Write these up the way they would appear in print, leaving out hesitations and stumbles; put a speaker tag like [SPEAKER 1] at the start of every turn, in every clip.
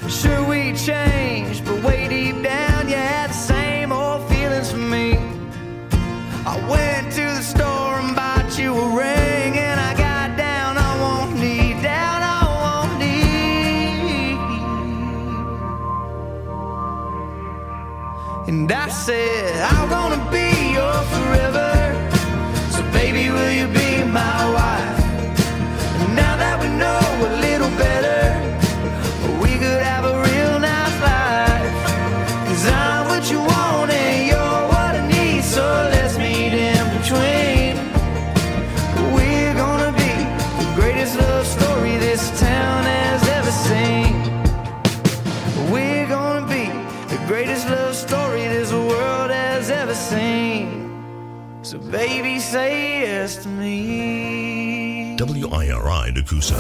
[SPEAKER 1] Sure we changed, but way deep down you had the same old feelings for me. I went to the store and bought you a ring, and I got down on one knee, down on one knee. And I said, I'm gonna be your forever, so baby, will you be my wife? And now that we know a little better, we could have a real nice life. 'Cause I'm what you want and you're what I need, so let's meet in between. We're gonna be the greatest love story this town has ever seen. We're gonna be the greatest love story this world has ever seen. So baby, say yes to me.
[SPEAKER 2] WIRI Nakusa.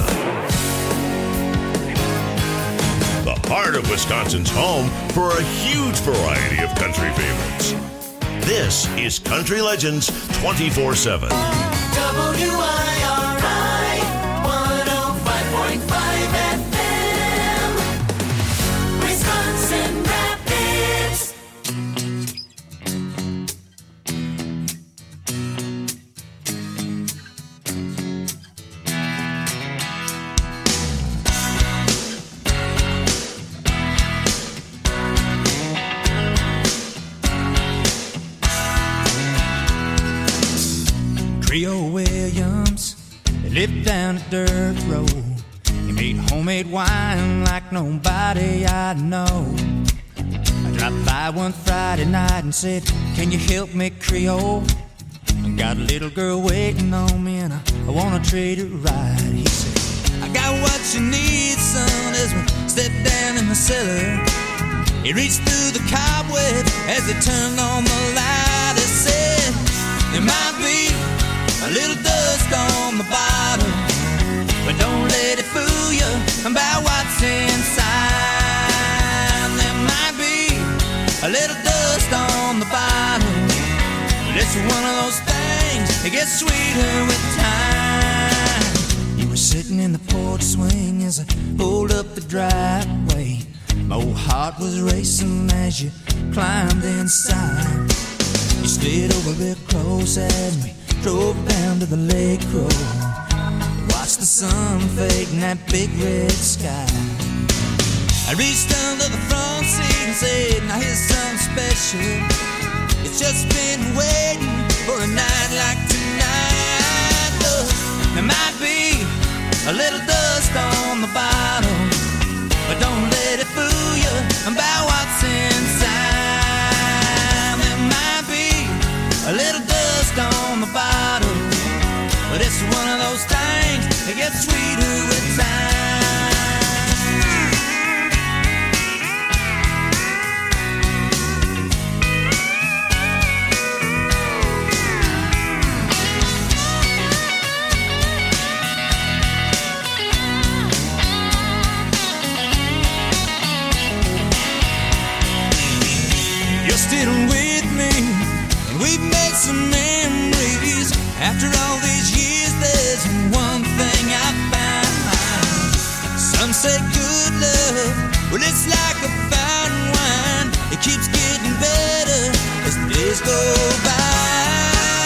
[SPEAKER 2] The heart of Wisconsin's home for a huge variety of country favorites. This is Country Legends 24/7.
[SPEAKER 3] WIRI 105.5 FM, Wisconsin Rapids.
[SPEAKER 4] Trio Williams, they lived down a dirt road. He made homemade wine like nobody I know. I dropped by one Friday night and said, can you help me, Creole? I got a little girl waiting on me and I wanna treat her right. He said, I got what you need, son, as we stepped down in the cellar. He reached through the cobweb as he turned on the light. He said, there might be a little dust on the bottom, but don't let it fool you about what's inside. There might be a little dust on the bottom, but it's one of those things that gets sweeter with time. You were sitting in the porch swing as I pulled up the driveway. My old heart was racing as you climbed inside. You slid over real close as we drove down to the lake road. Watched the sun fade in that big red sky. I reached under the front seat and said, now here's something special. It's just been waiting for a night like tonight. Look, there might be a little dust on the bottom, but don't let it fool you about what's inside. There might be a little dust on the bottom, but it's one of those things that gets sweeter with time. You're still with me, and we've made some memories. After all these years, there's one thing I found. Some say good love, well, it's like a fine wine. It keeps getting better as the days go by.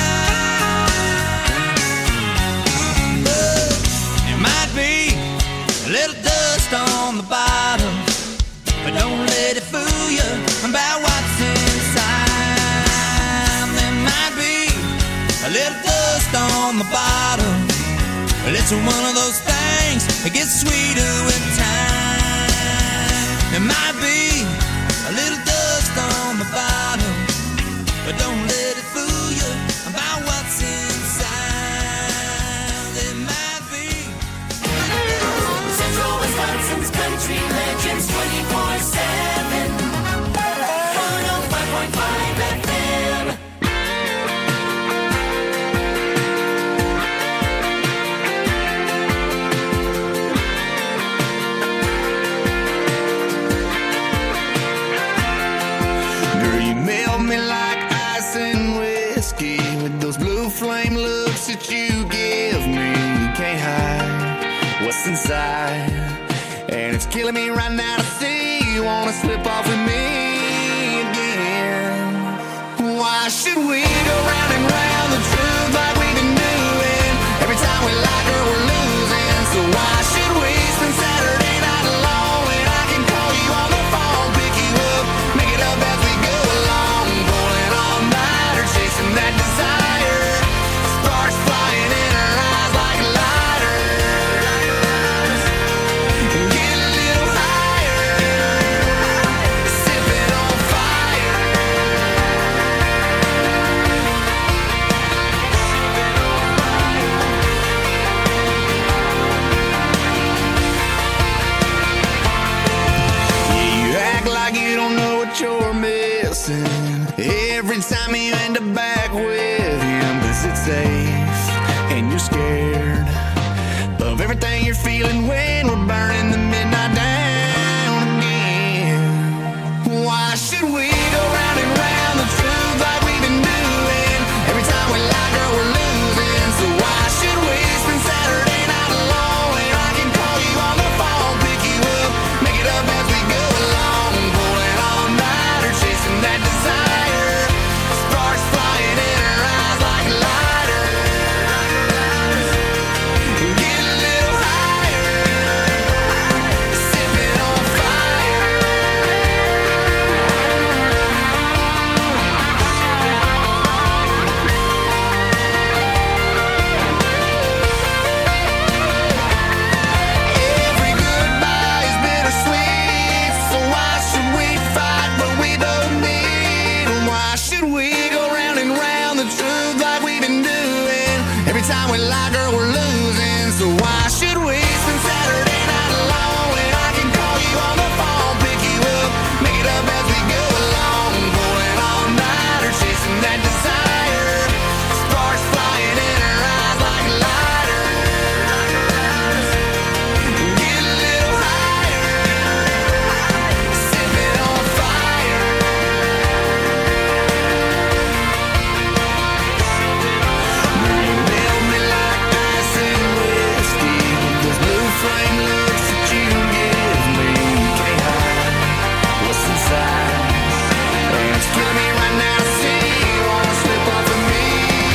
[SPEAKER 4] But there might be a little dust on the bottom, but don't let it fool you about what's inside. There might be a little dust on the bottom, but it's one of those things that gets sweeter with time. There might be a little dust on the bottom, but don't let it fool you about what's inside. There might be
[SPEAKER 3] Central Wisconsin's Country Legends 24/7, 105.5 FM.
[SPEAKER 1] Girl, you melt me like ice and whiskey with those blue flame looks that you give me. You can't hide what's inside, and it's killing
[SPEAKER 4] killing me right now to see you wanna slip off with me again. Why should we go round and round the truth like we've been doing? Every time we like her, we're losing. So why should we spend Saturday night alone when I can call you on the phone, pick you up, make it up as we go along, pulling all nighter, chasing that desire, sparks flying in her eyes like lighters. Get a little higher, sipping on fire. You act like you don't know what you're missing every time you end up back with him, 'cause it's safe and you're scared of everything you're feeling when we're burning the midnight down again. Why should we go round and round the truth like we've been doing? Every time we like her, we're losing. So why should we spend Saturday night alone when I can call you on the phone, pick you up, make it up as we go along, pulling all nighter, chasing that desire, sparks flying in her eyes like lighters. Get a little higher, sipping on fire. Every goodbye is bittersweet, so why should we fight what we both need? Why should we go round and round the truth like we've been doing? Every time we like her, we're losing. So why should we spend Saturday night alone when I can call you on the phone, pick you up, make it up as we go along, pulling all nighter, chasing that desire, sparks flying in her eyes like lighters. Get a little higher, sipping on fire. You melt me like ice and whiskey with those blue flame looks that you give me. Can't hide what's inside, and it's killing me right now to see you wanna slip off of me.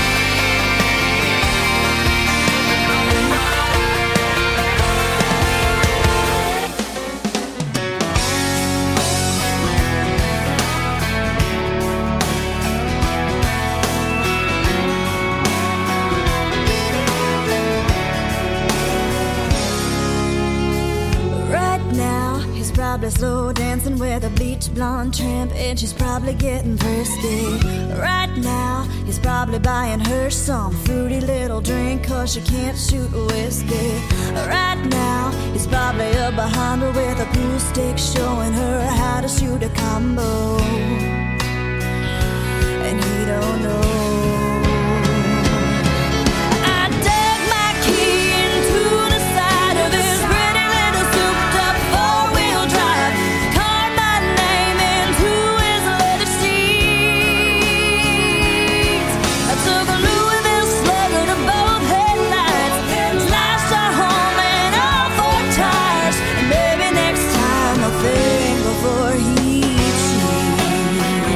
[SPEAKER 5] Right now, he's probably slow dancing with a bleach blonde tramp, and she's probably getting thirsty. Right now, he's probably buying her some fruity little drink, 'cause she can't shoot whiskey. Right now, he's probably up behind her with a pool stick, showing her how to shoot a combo. And he don't know. I dug my key into the side of his pretty little souped-up four-wheel drive, carved my name into his leather seats. I took a Louisville Slugger to both headlights, slashed our home and all four tires. And maybe next time I'll think before he cheats.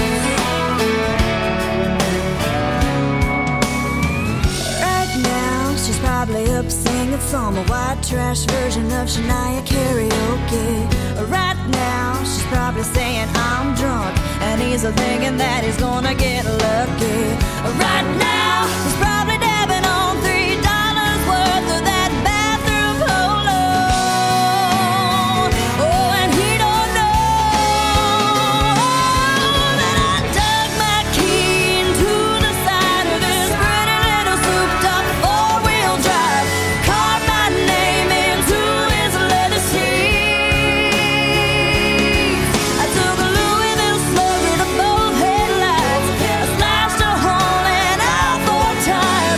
[SPEAKER 5] Right now, she's probably up singing some white trash version of Shania karaoke. Right now, she's probably saying I'm drunk, and he's thinking that he's gonna get lucky. Right now, he's probably dabbing on $3 worth of that bathroom polo. Oh, and he don't know that I dug my key into the side of his pretty little souped-up four-wheel drive, carved my name into his leather seats. I took a Louisville Slugger to both headlights, I slashed a hole in all four tires.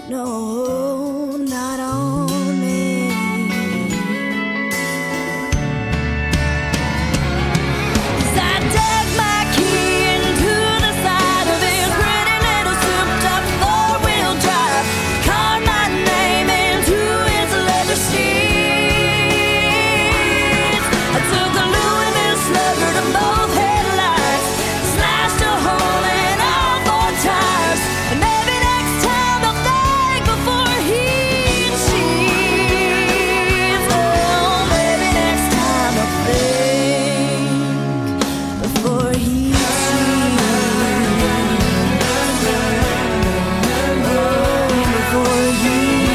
[SPEAKER 5] No, not on me. As I dug my key into the side of his pretty little souped-up four-wheel drive, carved my name into his leather seats. I took a Louisville slugger to both headlights, slashed a hole in all four tires, and maybe next time I'll think before he cheats. Oh, maybe next time I'll think before he cheats. Oh, before he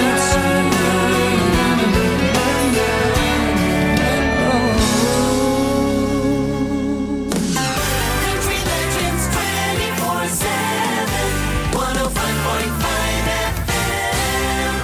[SPEAKER 3] Country Legends 24/7, 105.5 FM.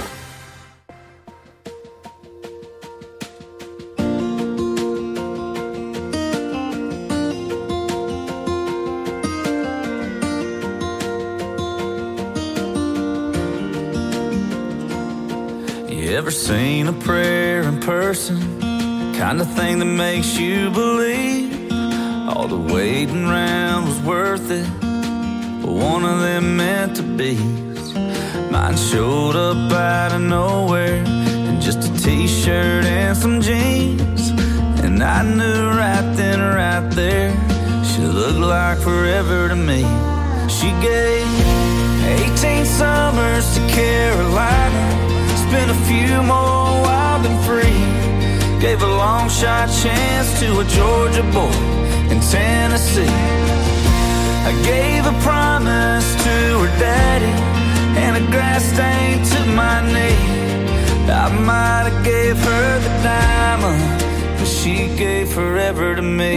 [SPEAKER 4] You ever seen a prayer in person? Kind of thing that makes you believe all the waiting around was worth it. But one of them meant to be. Mine showed up out of nowhere in just a t-shirt and some jeans. And I knew right then, right there, she looked like forever to me. She gave 18 summers to Carolina, spent a few more wild and free. Gave a long shot chance to a Georgia boy in Tennessee. I gave a promise to her daddy and a grass stain to my knee. I might have gave her the diamond, but she gave forever to me.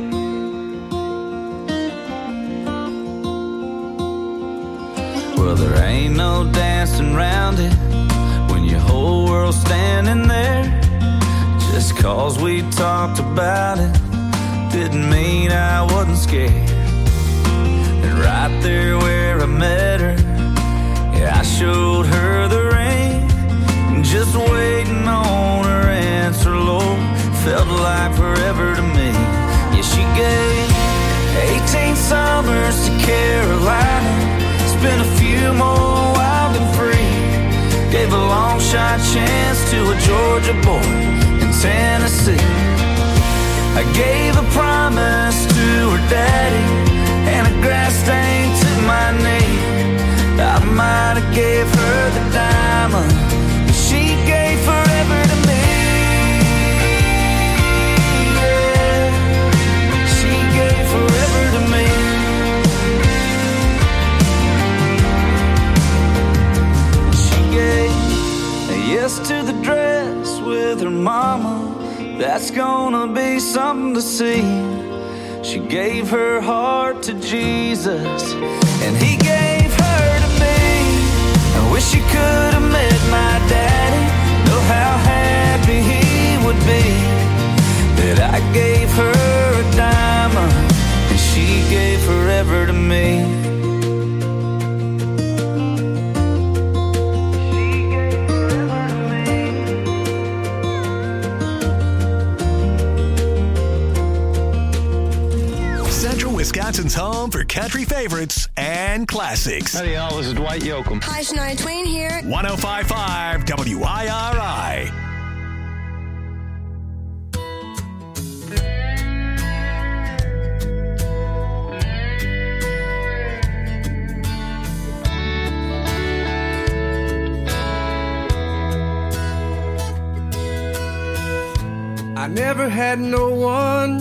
[SPEAKER 4] Well, there ain't no dancing around it when your whole world's standing there. Just 'cause we talked about it didn't mean I wasn't scared. And right there where I met her, yeah, I showed her the ring. Just waiting on her answer, Lord, felt like forever to me. Yeah, she gave 18 summers to Carolina, spent a few more wild and free. Gave a long shot chance to a Georgia boy in Tennessee. I gave a promise to her daddy and a grass stain to my knee. I might have gave her the diamond, but she gave forever to me. Yeah, she gave forever to me. She gave a yes to the dress with her mama. That's gonna be something to see. She gave her heart to Jesus, and he gave her to me. I wish you could have met my daddy. Know how happy he would be that I gave her a diamond and she gave forever to me.
[SPEAKER 6] Wisconsin's home for country favorites and classics.
[SPEAKER 7] Howdy, y'all. This is Dwight Yoakam.
[SPEAKER 8] Hi, Shania Twain here.
[SPEAKER 6] 105.5 WIRI.
[SPEAKER 1] I never had no one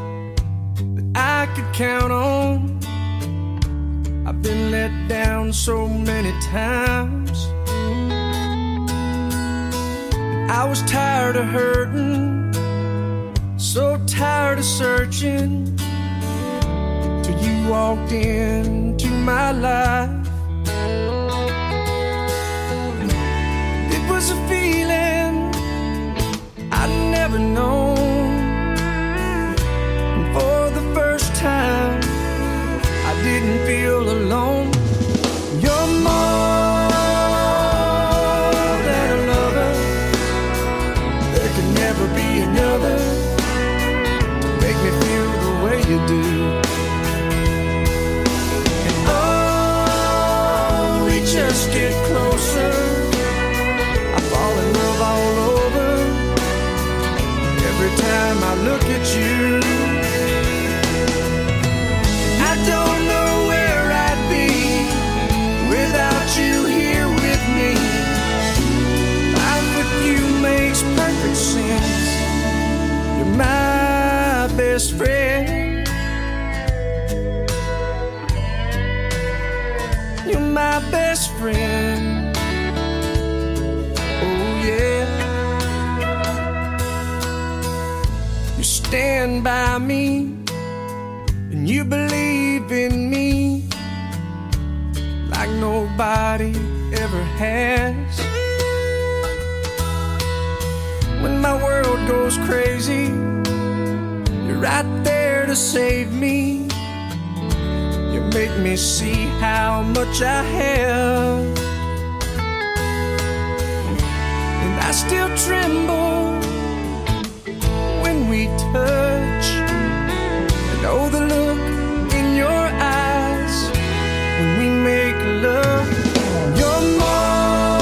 [SPEAKER 1] I could count on. I've been let down so many times. I was tired of hurting, so tired of searching, till you walked into my life. It was a feeling I'd never known. For the first time, I didn't feel alone. You're more just get closer. I fall in love all over every time I look at you. I don't know where I'd be without you here with me. Life with you makes perfect sense. You're my best friend. You're my best friend. Oh yeah. You stand by me and you believe in me like nobody ever has. When my world goes crazy, you're right there to save me. You make me see how much I have, and I still tremble when we touch. I know the look in your eyes when we make love. You're more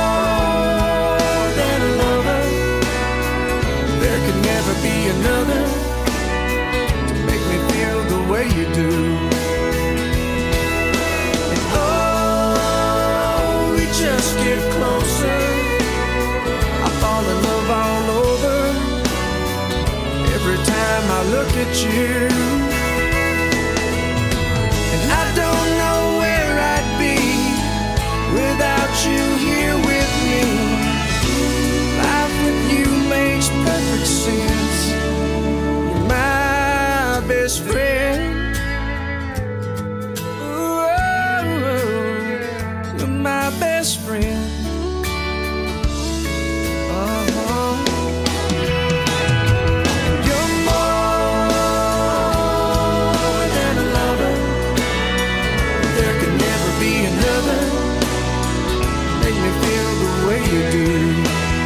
[SPEAKER 1] than a lover. There could never be another to make me feel the way you do. And oh, we just get closer. I fall in love all over every time I look at you. And I don't know where I'd be without you here with me. Life with you makes perfect sense. You're my best friend. Ooh, you're my best friend. You're more than a lover. There could never be another. Make me feel the way you do.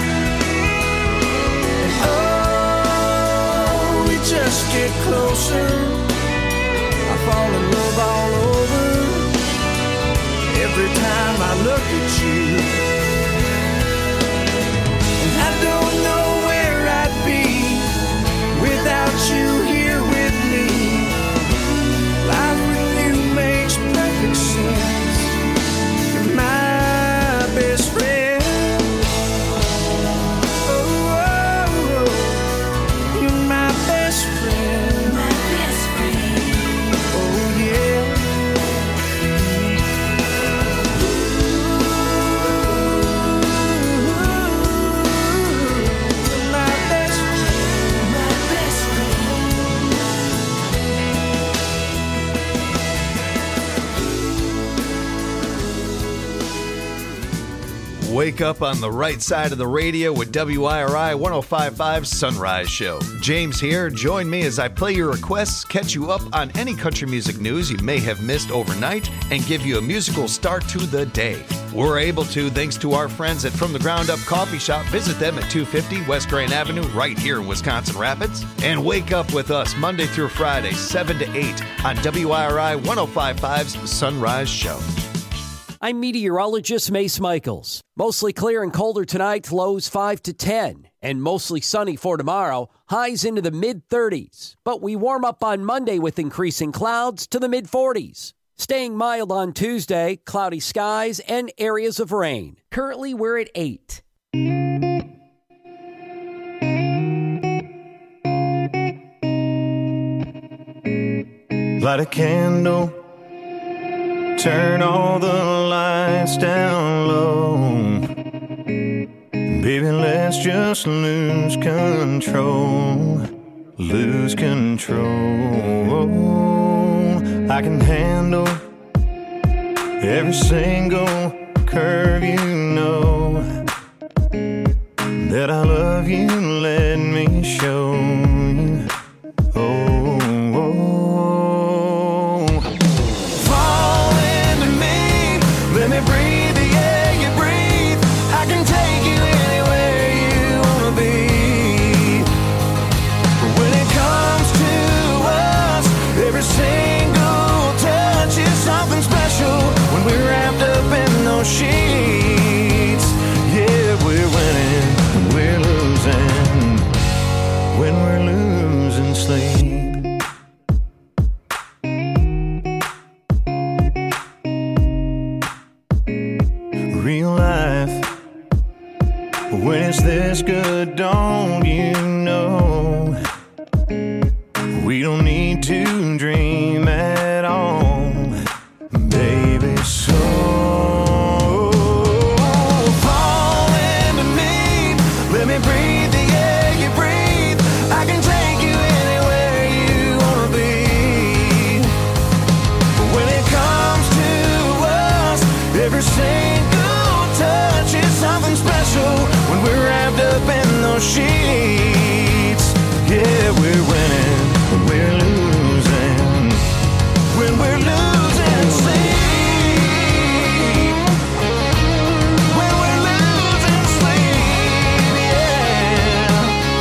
[SPEAKER 1] And oh, we just get closer. I fall in love all over every time I look at you. And I don't know where I'd be without you here with me. Life with you makes perfect sense. You're my best friend. Oh, oh, oh. You're my best friend.
[SPEAKER 3] My best friend.
[SPEAKER 1] Oh yeah. You're my best friend.
[SPEAKER 3] My best friend.
[SPEAKER 7] Wake up on the right side of the radio with WIRI 105.5 Sunrise Show. James here. Join me as I play your requests, catch you up on any country music news you may have missed overnight, and give you a musical start to the day. We're able to thanks to our friends at From the Ground Up Coffee Shop. Visit them at 250 West Grand Avenue right here in Wisconsin Rapids. And wake up with us Monday through Friday, 7 to 8 on WIRI 105.5's Sunrise Show.
[SPEAKER 8] I'm meteorologist Mace Michaels. Mostly clear and colder tonight, lows 5 to 10. And mostly sunny for tomorrow, highs into the mid-30s. But we warm up on Monday with increasing clouds to the mid-40s. Staying mild on Tuesday, cloudy skies and areas of rain. Currently, we're at 8.
[SPEAKER 9] Light a candle, turn all the lights down low. Baby, let's just lose control. Lose control. I can handle every single curve, you know that I love you, let me show you. Oh, oh. Fall into me, let me breathe the air you breathe. I can take you anywhere you wanna be. But when it comes to us, every single touch is something special. When we're wrapped up in the sheets. Yeah, we're winning when we're losing, when we're losing sleep. Real life, when it's this good, don't you know? We don't need to dream at all, baby. So fall into me, let me breathe the air you breathe. I can take you anywhere you wanna be. When it comes to us, every single touch is something special. When we're wrapped up in those sheets, yeah, we're winning when we're losing, when we're losing sleep, when we're losing sleep, yeah.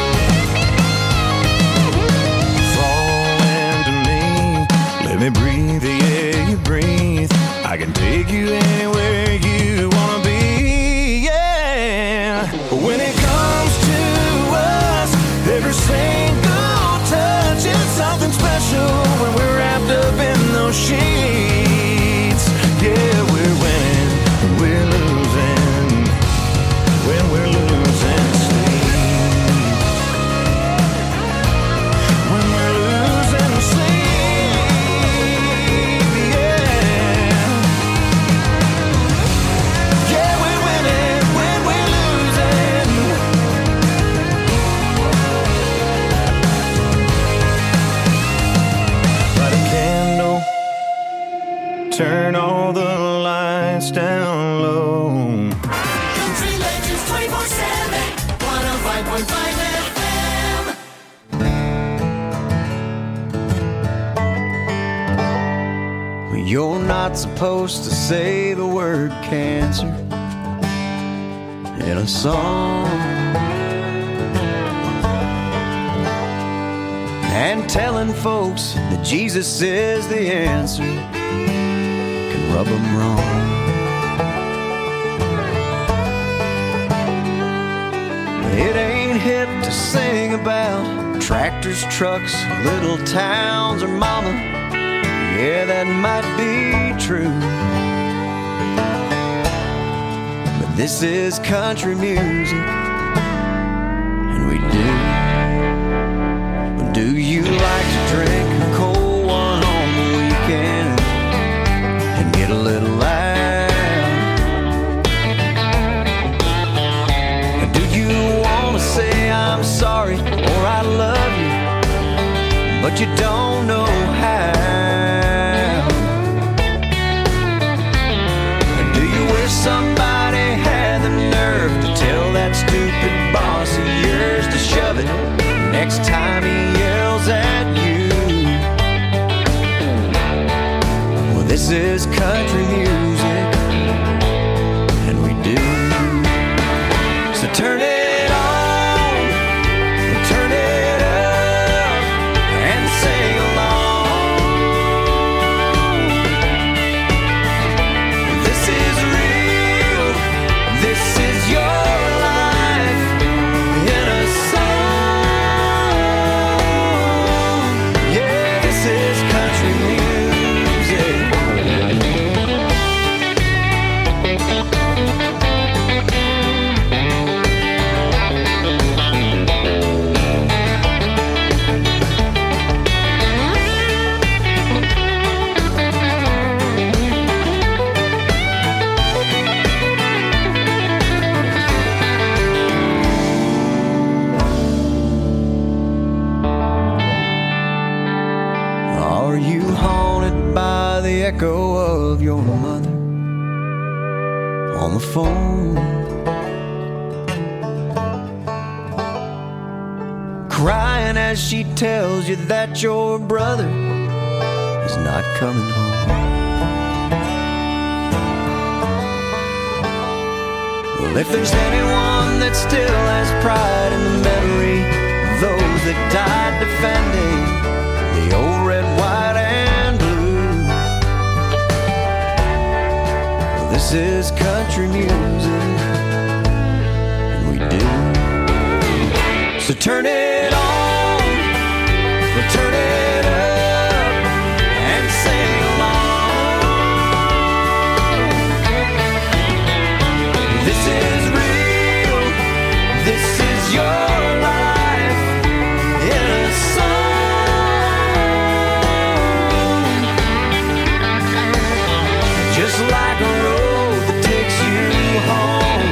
[SPEAKER 9] Fall into me, let me breathe the air you breathe. I can take you anywhere you wanna be, yeah. When it comes to us, every single touch is something special. When we're wrapped up in those sheets, yeah, we're winning, we're losing, when we're losing sleep, when we're losing sleep, yeah. Yeah, we're winning when we're losing. Light a candle, turn all the lights down low.
[SPEAKER 3] Country Legends 24/7, 105.5 FM.
[SPEAKER 1] You're not supposed to say the word cancer in a song. And telling folks that Jesus is the answer can rub them wrong. It ain't hip to sing about tractors, trucks, little towns, or mama. Yeah, that might be true, but this is country music, and we do. Do you like to drink a cold one on the weekend and get a little loud? Do you want to say I'm sorry or I love you, but you don't know how? Somebody had the nerve to tell that stupid boss of yours to shove it next time he yells at you. Well, this is country music, and we do. So turn it on, turn it up, and sing along. This is your life in a song. Yeah, this is country music. Are you haunted by the echo of your mother on the phone, crying as she tells you that your brother is not coming home? Well, if there's anyone that still has pride in the memory of those that died defending the old red, white, and blue, This is country music, and we do. So turn it on, we'll turn it up, and sing along. This is real, this is your life in a song. Just like a road that takes you home.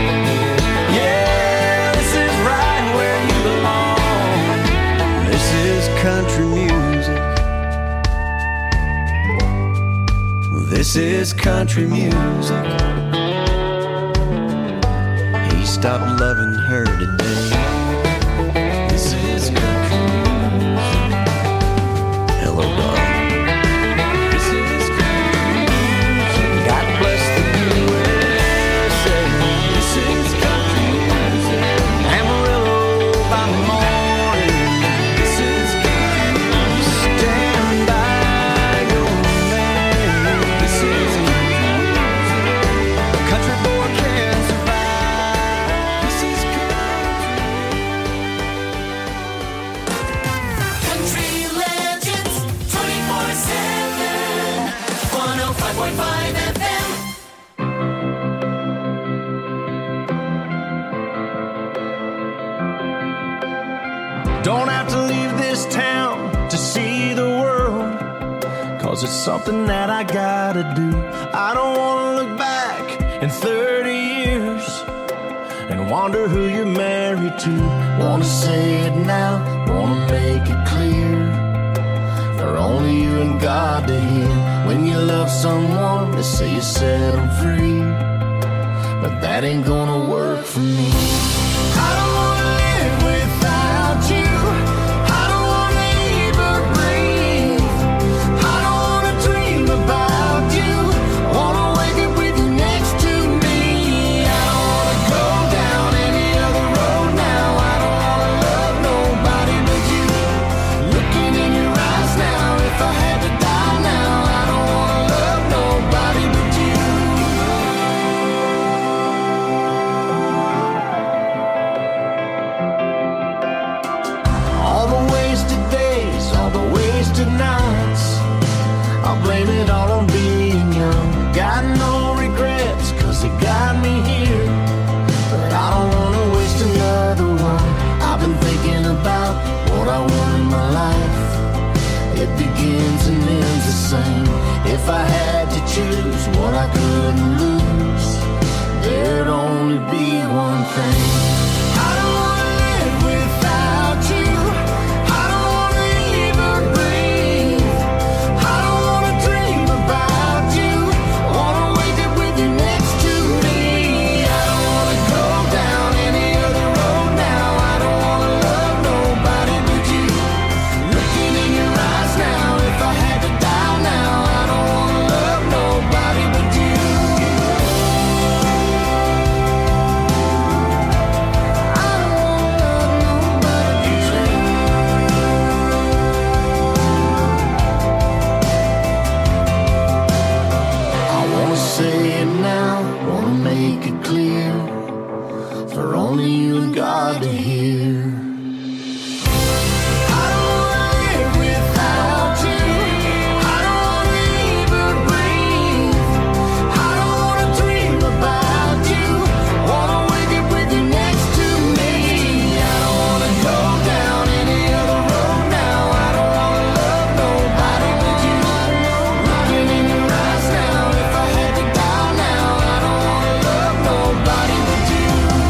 [SPEAKER 1] Yeah, this is right where you belong. This is country music. This is country music. He stopped loving her today. This is country music. Hello, darling. This is country music. God bless the USA. This is country music. Amarillo by morning. This is country music. Stand by your man. This is country music. A country boy can survive. This is
[SPEAKER 3] Country Legends 24/7. 105.5 FM.
[SPEAKER 9] Don't have to leave this town to see the world, 'cause it's something that I gotta do. I don't wanna look back in 30 years and wonder who you're married to. Wanna say it now, wanna make it clear, for only you and God to hear. When you love someone, they say you set them free, but that ain't gonna work for me. I don't wanna live without you. I don't wanna even breathe. I don't wanna dream about you. Wanna wake up with you next to me. I don't wanna go down any other road now. I don't wanna love nobody but you. Looking in your eyes now, if I had to die now, I don't wanna love nobody but you. All the wasted days, all the wasted nights, I'll blame it all on being young. Got no regrets, 'cause it got me here, but I don't wanna waste another one. I've been thinking about what I want in my life. It begins and ends the same. If I had to choose what I couldn't lose, there'd only be one thing. I don't wanna live without you. I don't wanna even breathe. I don't wanna dream about you. Wanna wake up with you next to me. I don't wanna go down any other road now. I don't wanna love nobody but you. Looking in your eyes now, if I had to die now, I don't wanna love nobody but you. I don't wanna love nobody but you. I wanna say it now, wanna make it clear, for only you and God to hear. I don't wanna live without you. I don't wanna even breathe. I don't wanna dream about you. Wanna wake up with you next to me. I don't wanna go down any other road now. I don't wanna love nobody but you. Looking in your eyes now, if I had to die now, I don't wanna love nobody but you.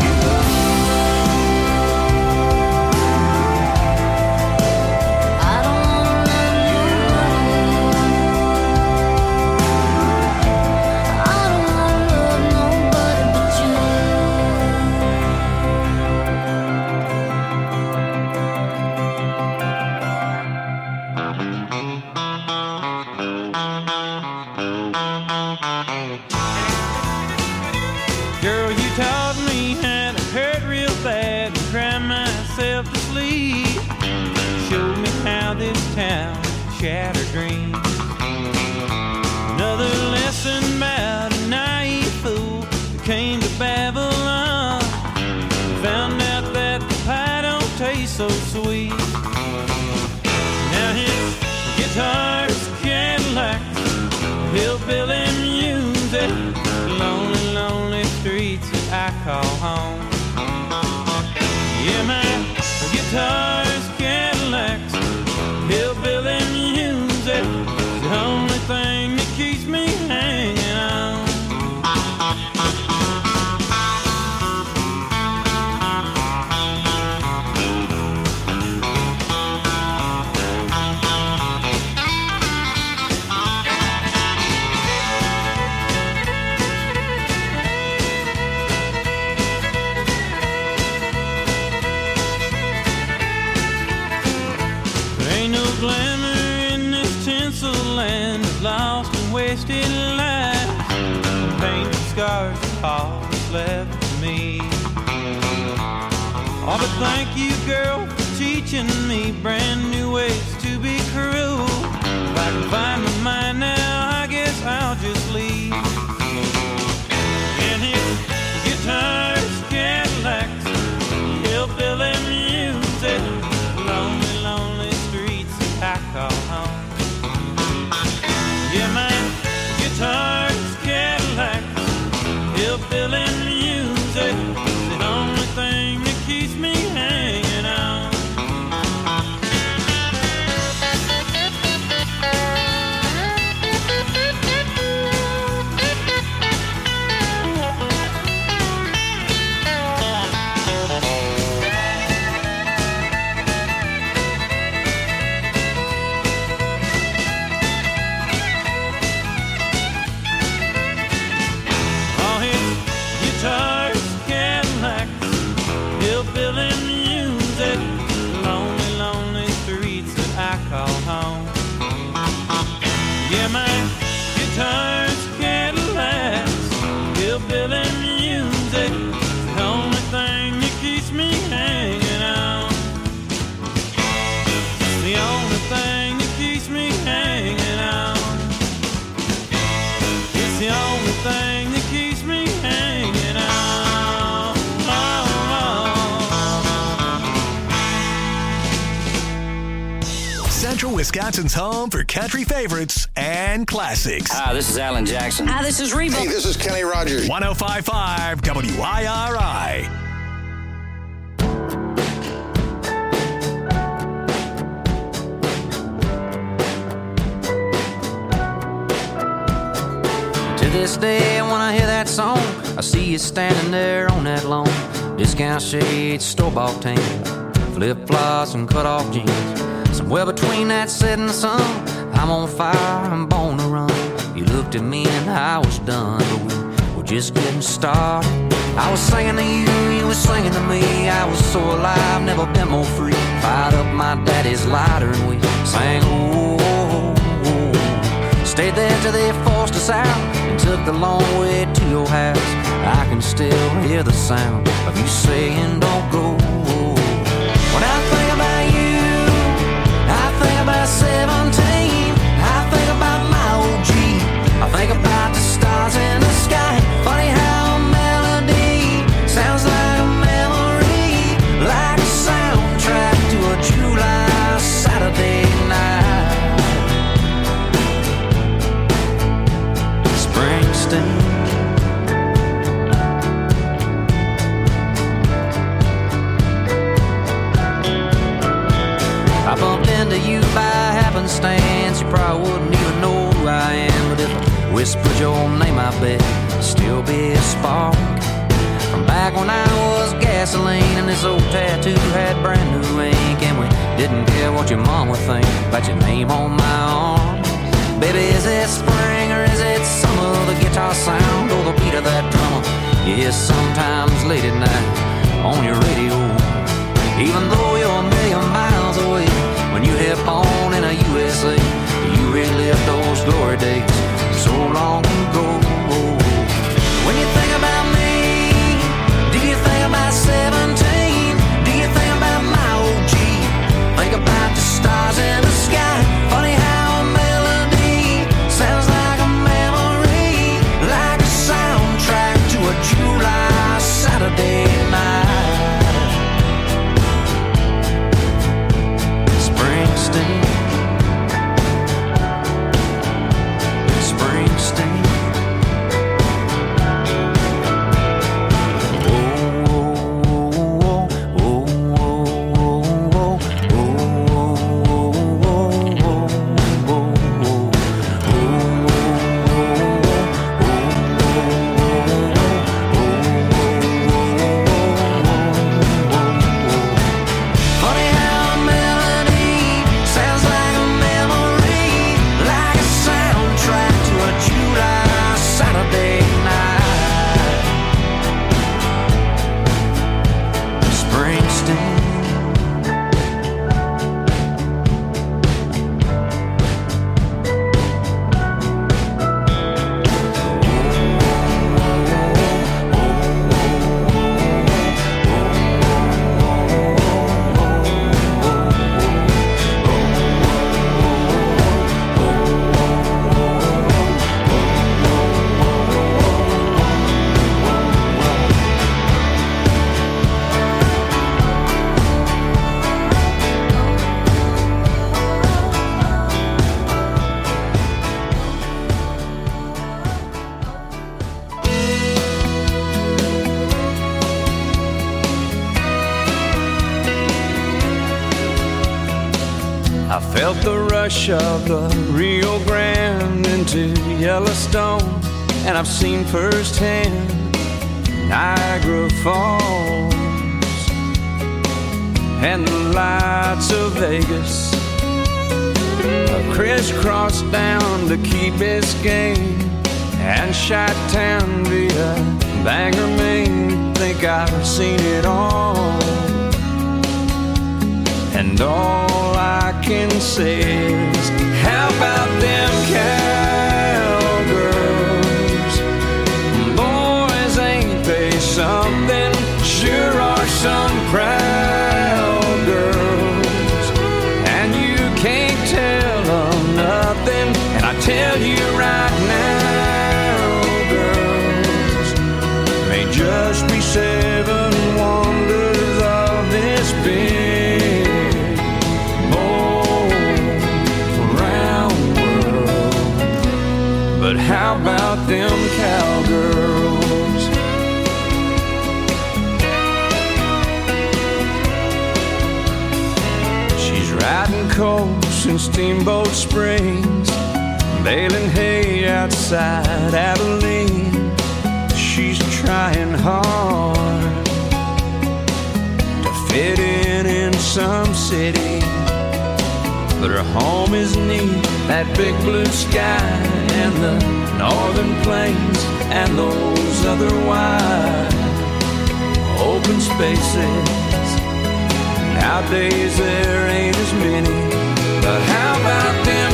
[SPEAKER 9] I don't wanna love nobody. I don't wanna love nobody but you.
[SPEAKER 10] Girl, you taught me how to hurt real bad and cry myself to sleep. Showed me how this town shattered dreams. Another lesson about a night call home. Yeah, my guitars, Cadillacs, hillbilly music is the only thing that keeps me hanging on. Glamour in this tinsel land of lost and wasted lives. Painted scars are all that's left for me. Oh, but thank you, girl, for teaching me brand new ways to be cruel. If I can find my mind now, I guess I'll just leave. And it's guitars, Cadillacs, hillbilly music, lonely, lonely streets I call home. Yeah, my guitars, Cadillacs, hillbilly music is the only thing that keeps me hanging on. Guitars, Cadillacs, hillbilly music, the only thing that keeps me hanging on. The only thing that keeps me hanging on. It's the only thing that keeps me hanging on.
[SPEAKER 6] Central Wisconsin's home for country favorites and classics.
[SPEAKER 11] Hi, this is Alan Jackson.
[SPEAKER 12] Hi, this is Reba.
[SPEAKER 13] Hey, this is Kenny Rogers.
[SPEAKER 6] 105.5 WIRI.
[SPEAKER 14] To this day, when I hear that song, I see you standing there on that lawn. Discount shades, store-bought tan, flip-flops and cut-off jeans. Somewhere between that setting sun, I'm on fire, I'm born to run. You looked at me and I was done, but we were just getting started. I was singing to you, you were singing to me. I was so alive, never been more free. Fired up my daddy's lighter and we sang, oh, oh, oh. Stayed there till they forced us out and took the long way to your house. I can still hear the sound of you saying, don't go. When I think about you, I think about 17. I think about my old Jeep. I think about the stars in the sky. Funny how a melody sounds like a memory, like a soundtrack to a July Saturday night. Springsteen. I bumped into you by happenstance. You probably wouldn't even know who I am, but if I whispered your name, I bet it'd still be a spark from back when I was gasoline and this old tattoo had brand new ink, and we didn't care what your mom would think about your name on my arm. Baby, is it spring or is it summer? The guitar sound or the beat of that drummer? Yes, sometimes late at night on your radio. Even though you're a million miles away, when you hit on in a USA, you relive those glory days so long ago. When you think about me, do you think about 17? Do you think about my old Jeep? Think about the stars in the sky. Funny how a melody sounds like a memory, like a soundtrack to a July Saturday night. Springsteen.
[SPEAKER 10] Felt the rush of the Rio Grande into Yellowstone, and I've seen firsthand Niagara Falls and the lights of Vegas. I crisscrossed down to Key Biscayne and Chi-Town via Bangor, Maine. Think I've seen it all, and all I can say is, how about them cowgirls? Boys, ain't they something? Sure are some proud girls, and you can't tell them nothing. And I tell you right now, girls, may just be 7 wonders of this big old round world. But how about them cowgirls? She's riding coast in Steamboat Springs, baling hay outside Abilene. She's trying hard to fit in some city, but her home is neat, that big blue sky and the northern plains and those other wide open spaces. Nowadays there ain't as many, but how about them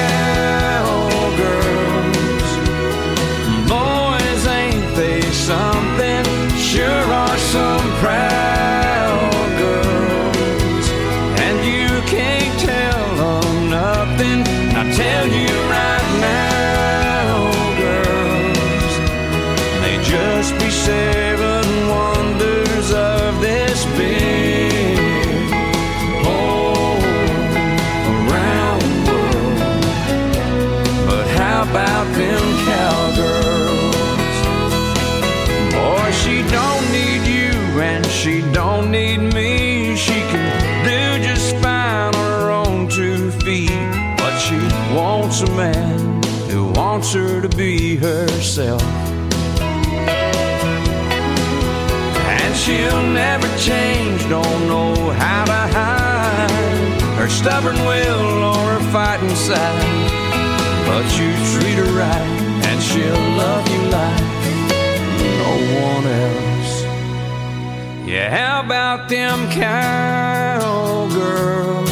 [SPEAKER 10] cowgirls? Boys, ain't they something? Sure are some proud girls, and you can't tell them nothing. I tell you right now, girls, they just be 7 wonders of this big old round world. But how about them cowgirls? Boy, she don't need you and she don't need me. She can do just fine on her own 2 feet, but she wants a man who wants her to be herself. And she'll never change, don't know how to hide her stubborn will or her fighting side. But you treat her right and she'll love you like no one else. Yeah, how about them cowgirls?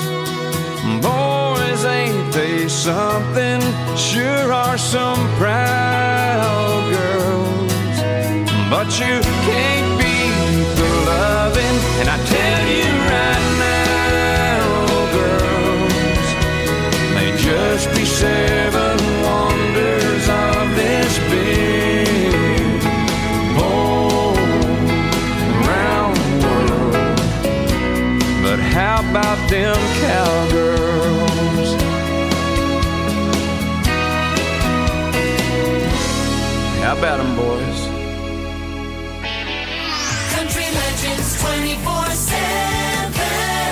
[SPEAKER 10] Boys, ain't they something? Sure are some proud girls, but you can't beat the loving. And I tell you right now, girls, may just be 7 wonders of this big old round world. But how about them cowgirls? How about them, boys?
[SPEAKER 3] Country Legends 24/7.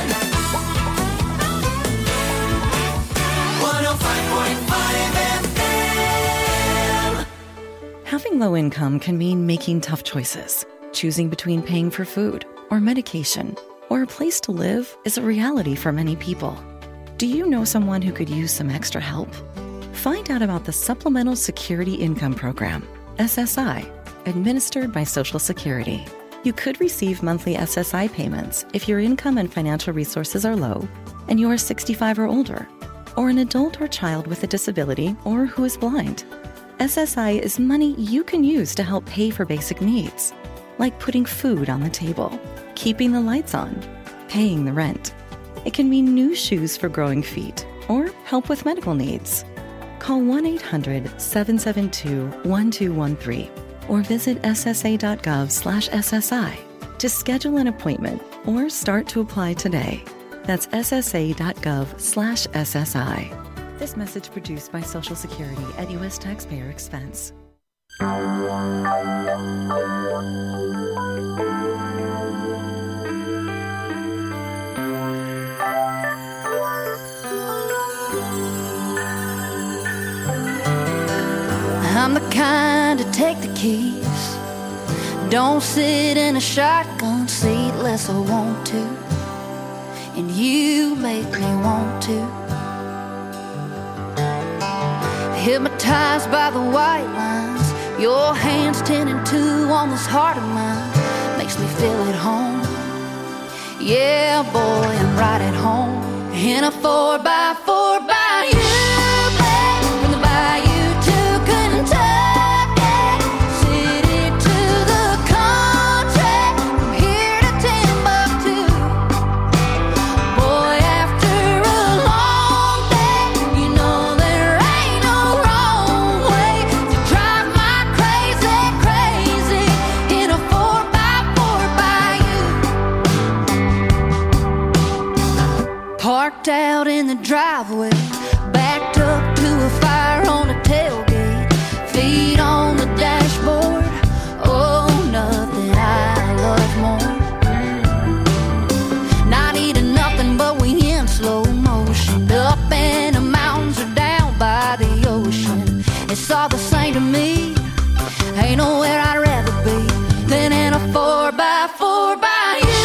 [SPEAKER 3] 105.5 FM.
[SPEAKER 11] Having low income can mean making tough choices. Choosing between paying for food or medication or a place to live is a reality for many people. Do you know someone who could use some extra help? Find out about the Supplemental Security Income Program, SSI, administered by Social Security. You could receive monthly SSI payments if your income and financial resources are low and you are 65 or older, or an adult or child with a disability or who is blind. SSI is money you can use to help pay for basic needs, like putting food on the table, keeping the lights on, paying the rent. It can mean new shoes for growing feet or help with medical needs. Call 1-800-772-1213 or visit ssa.gov/SSI to schedule an appointment or start to apply today. That's ssa.gov/SSI. This message produced by Social Security at U.S. taxpayer expense.
[SPEAKER 5] kind to take the keys. Don't sit in a shotgun seat unless I want to, and you make me want to. Hypnotized by the white lines, your hands 10 and 2 on this heart of mine makes me feel at home. Yeah, boy, I'm right at home in a 4x4 by you, babe, from the bayou to Kentucky, city to the country, from here to Timbuktu. Boy, after a long day, you know there ain't no wrong way to drive my crazy, crazy in a 4x4 by you. Parked out in the driveway, backed up to a fire on the tailgate, feet on the dashboard. Oh, nothing I love more. Not eating nothing, but we in slow motion, up in the mountains or down by the ocean. It's all the same to me. Ain't nowhere I'd rather be than in a 4x4 by you.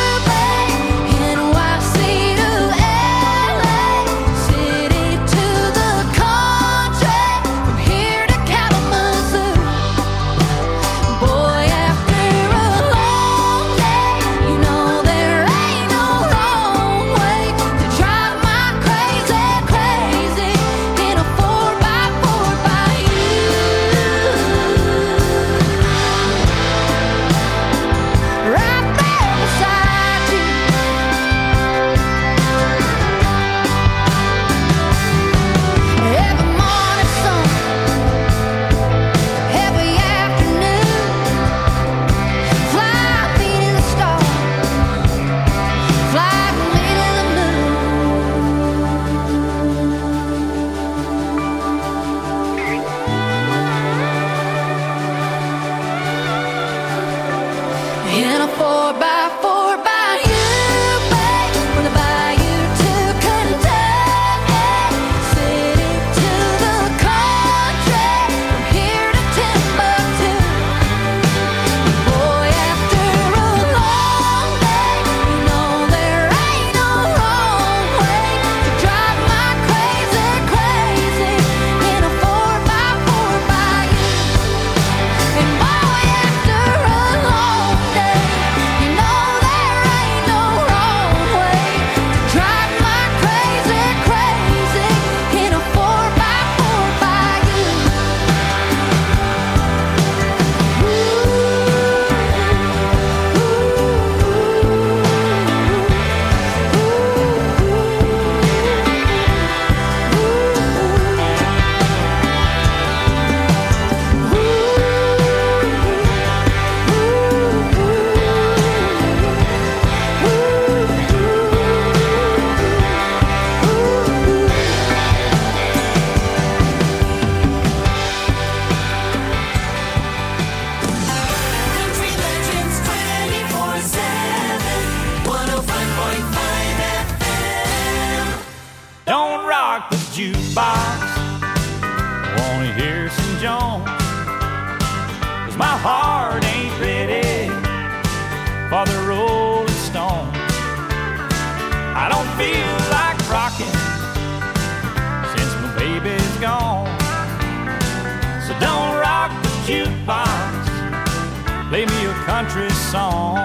[SPEAKER 4] Play me a country song.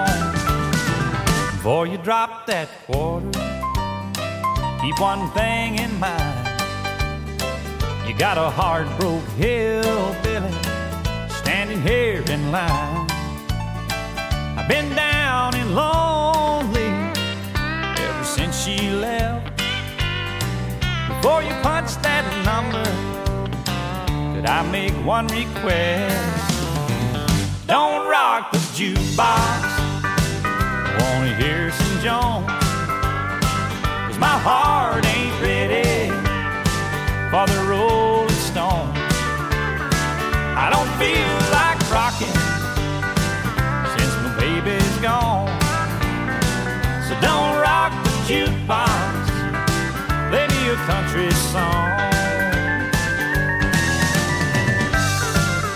[SPEAKER 4] Before you drop that quarter, keep one thing in mind. You got a hard-broke hillbilly standing here in line. I've been down and lonely ever since she left. Before you punch that number, could I make one request? Don't rock the jukebox, I wanna hear some Jones, 'cause my heart ain't ready for the Rolling Stones. I don't feel like rocking since my baby's gone. So don't rock the jukebox, play me a country song.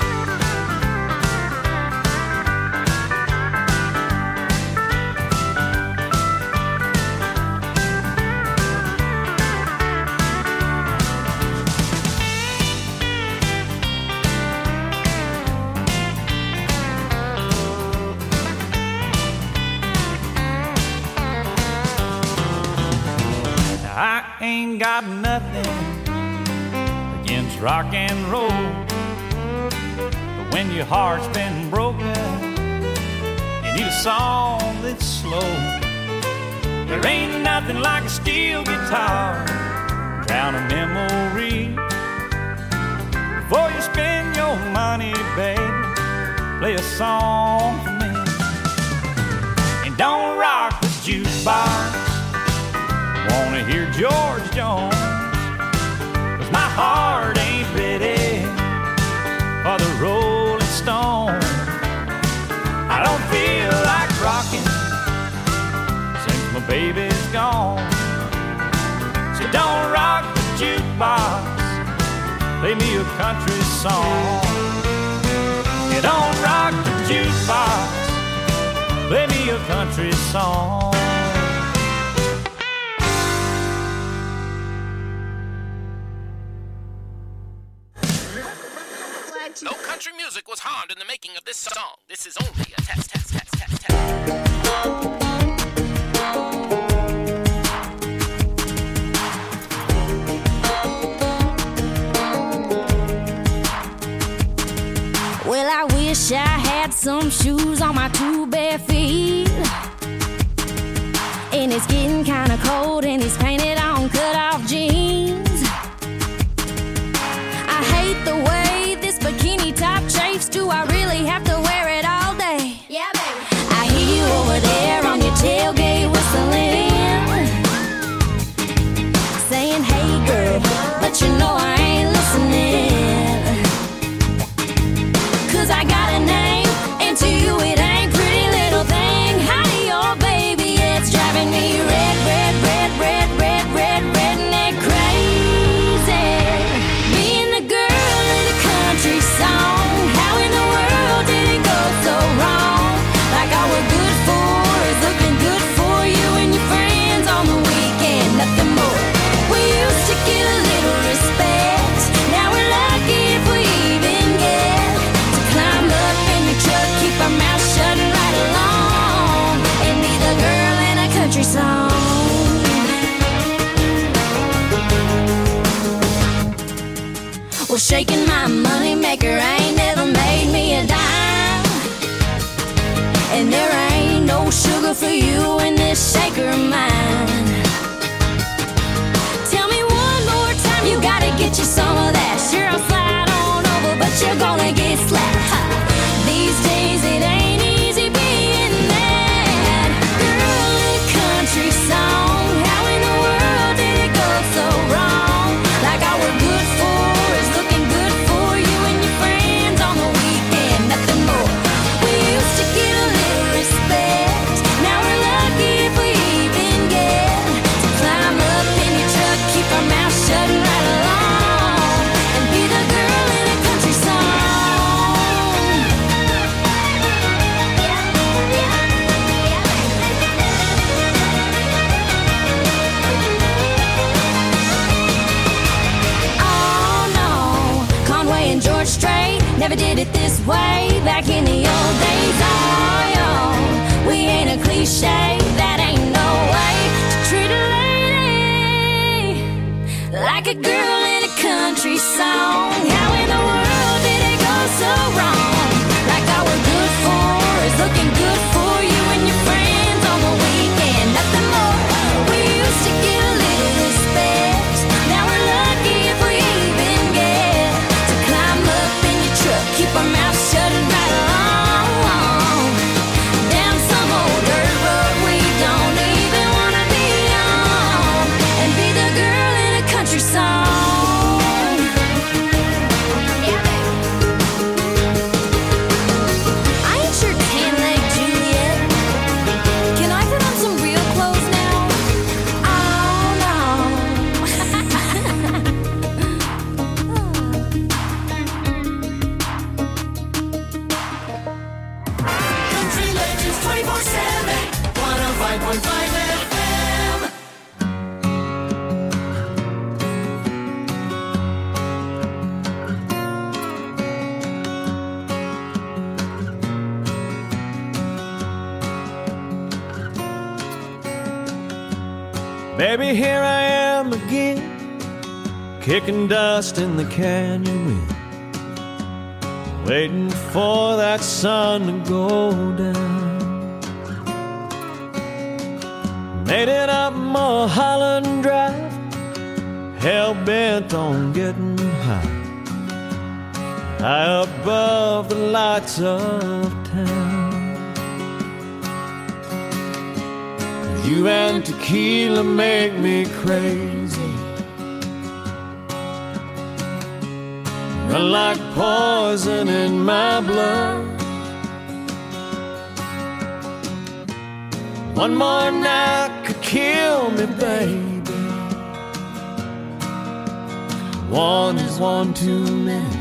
[SPEAKER 12] ain't got nothing against rock and roll, but when your heart's been broken, you need a song that's slow. There ain't nothing like a steel guitar, drown a memory. Before you spend your money, baby, play a song for me. And don't rock the jukebox, wanna hear George Jones, 'cause my heart ain't ready for the Rolling Stones. I don't feel like rocking since my baby's gone. So don't rock the jukebox, play me a country song. You don't rock the jukebox, play me a country song.
[SPEAKER 13] No country music was harmed in the making of this song. This is only a test.
[SPEAKER 5] Well, I wish I had some shoes on my two bare feet. And it's getting kinda cold and he's painted on cut-off jeans. I hate the way this bikini top chafes. Do I really have to wear it all day? Yeah, baby. I hear you over there on your tailgate whistling, saying, hey girl, but you know I ain't listening. 'Cause I got a name, and to you it ain't pretty little thing. Honey, oh baby, it's driving me redneck crazy. Being the girl in a country song, how in the world did it go so wrong? Like all we're good for is looking good for you and your friends on the weekend, nothing more. We used to get a little respect, now we're lucky if we even get to climb up in your truck, keep our mouth shut and ride along, and be the girl in a country song. Well, shaking my money maker ain't never made me a dime, and there ain't no sugar for you in this shaker of mine. Tell me one more time, you gotta get you some of that. Sure, I'll slide on over, but you're gonna get slapped. Ha. These days it ain't easy being that girl in a country song. How in the world did it go so wrong? Like all we're good for is looking good for you and your friends on the weekend, nothing more. We used to get a little respect, now we're lucky if we even get to climb up in your truck, keep our mouth shut and ride along, and be the girl in a country song. Oh no, Conway and George Strait never did it this way back in the old days. Oh, yo, we ain't a cliche, that ain't no way to treat a lady like a girl in a country song. How in the world did it go so wrong? Like all we're good for is looking good for you and your friends on the weekend, nothing more. We used to get a little respect, now we're lucky if we even get to climb up in your truck, keep our mouth shut and ride along, down some old dirt road we don't even wanna be on, and be the girl in a country song. I ain't your tan-leg Juliet. Can I put on some real clothes now? Oh no.
[SPEAKER 3] Country Legends 24/7, 105.5 FM.
[SPEAKER 12] Baby, here I am again.
[SPEAKER 15] again, kicking dust in the canyon wind, waiting for that sun to go down. Made it up Mulholland Drive, hell-bent on getting high, high above the lights of town. You and tequila make me crazy, run like poison in my blood. One more night could kill me, baby. One is one too many.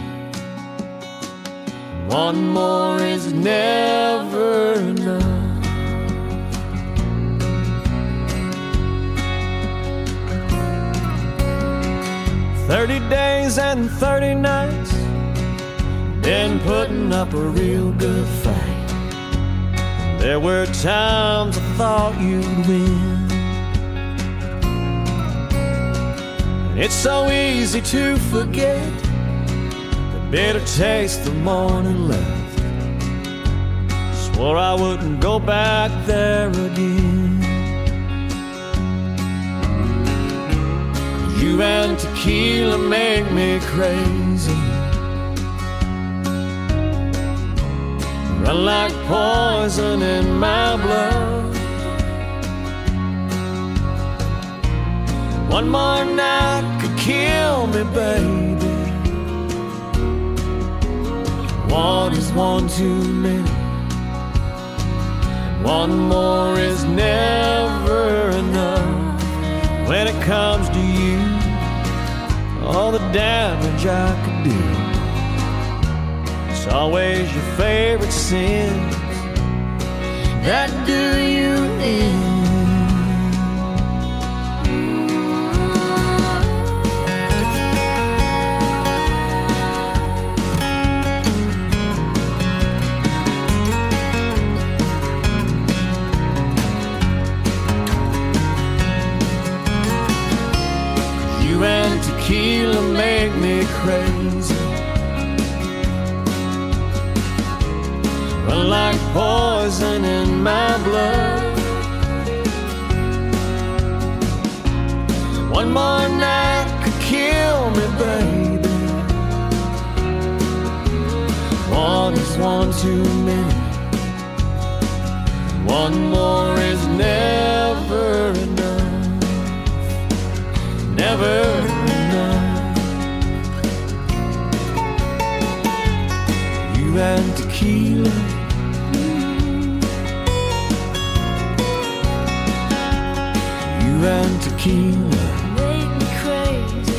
[SPEAKER 15] One more is never enough. 30 days and 30 nights, been putting up a real good fight. There were times I thought you'd win. And it's so easy to forget the bitter taste the morning left. Swore I wouldn't go back there again. You and tequila make me crazy, run like poison in my blood. One more night could kill me, baby. One is one too many. One more is never enough. When it comes to you, all the damage I could do, it's always your favorite sins that do you in. You and tequila make me crazy, run like poison in my blood. One more night could kill me, baby. One is one too many. One more is never enough. Never enough. You and tequila, you and tequila
[SPEAKER 3] make me crazy.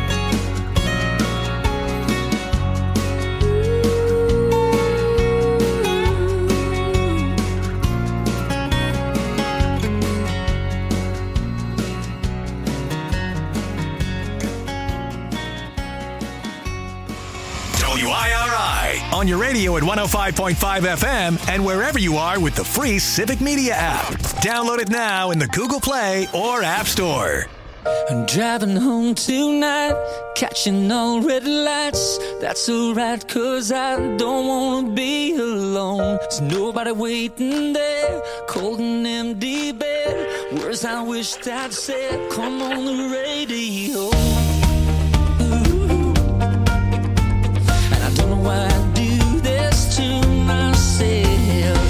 [SPEAKER 6] WIRI on your radio at 105.5 FM and wherever you are with the free Civic Media app. Download it now in the Google Play or App Store.
[SPEAKER 4] I'm driving home tonight, catching all red lights. That's alright, 'cause I don't wanna be alone. There's nobody waiting there, cold and empty bed. Words I wished I'd said, come on the radio. And I don't know why I do this to myself.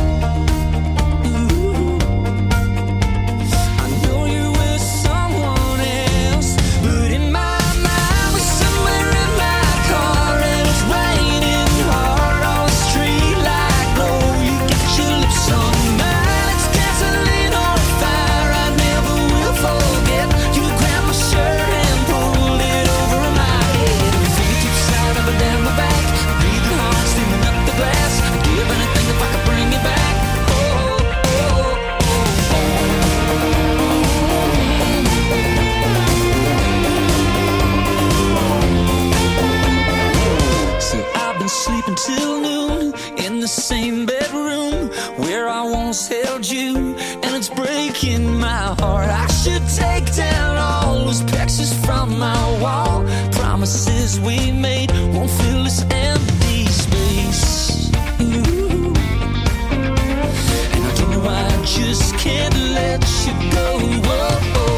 [SPEAKER 4] Sleeping till noon in the same bedroom where I once held you, and it's breaking my heart. I should take down all those pictures from my wall. Promises we made won't fill this empty space. Ooh. And I don't know why I just can't let you go. Whoa.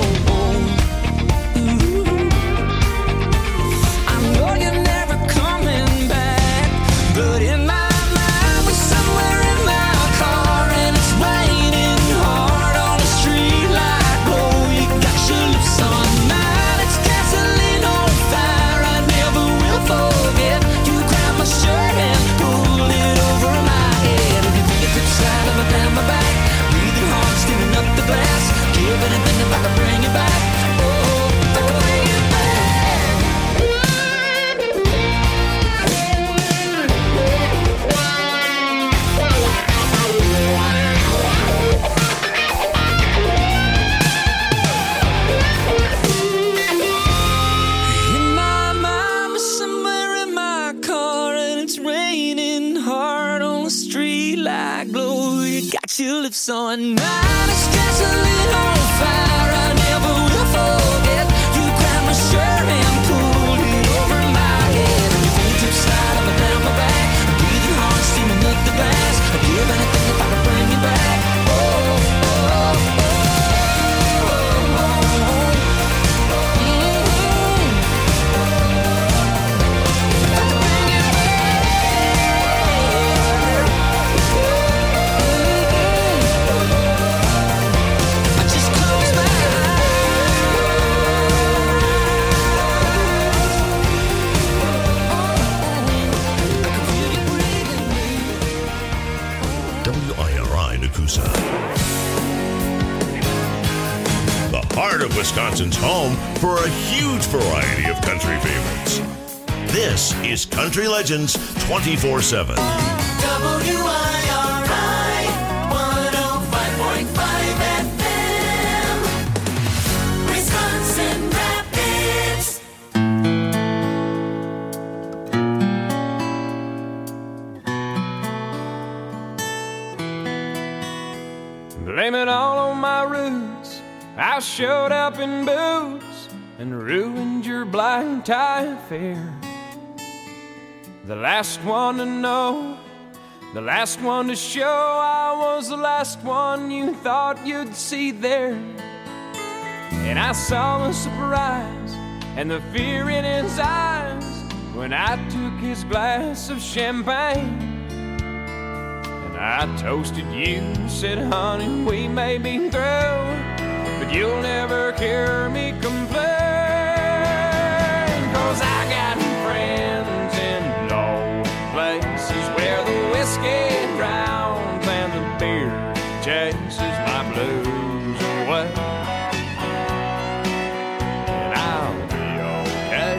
[SPEAKER 4] Your lips on mine, it's gasoline on fire. I never will forget. You grabbed my shirt and pulled it over my head. And your fingertips slide up and down my back. I'm breathing hard, steaming up the glass. I'd give anything if I could bring you back. Oh, oh, oh, oh.
[SPEAKER 2] The heart of Wisconsin's home for a huge variety of country favorites. This is Country Legends 24/7.
[SPEAKER 9] WIRI 105.5 FM, Wisconsin Rapids.
[SPEAKER 15] Blame it all on my roots. I showed up in boots and ruined your black tie affair. The last one to know, the last one to show, I was the last one you thought you'd see there. And I saw the surprise and the fear in his eyes when I took his glass of champagne. I toasted you, said, honey, we may be through, but you'll never hear me complain. 'Cause I got friends in low places where the whiskey drowns and the beer chases my blues away. And I'll be okay.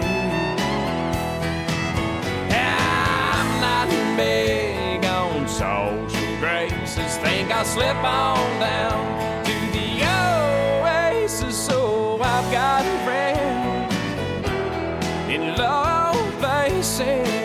[SPEAKER 15] I'm not big on social graces. Think I'll slip on down to the Oasis. So I've got a friend in low places.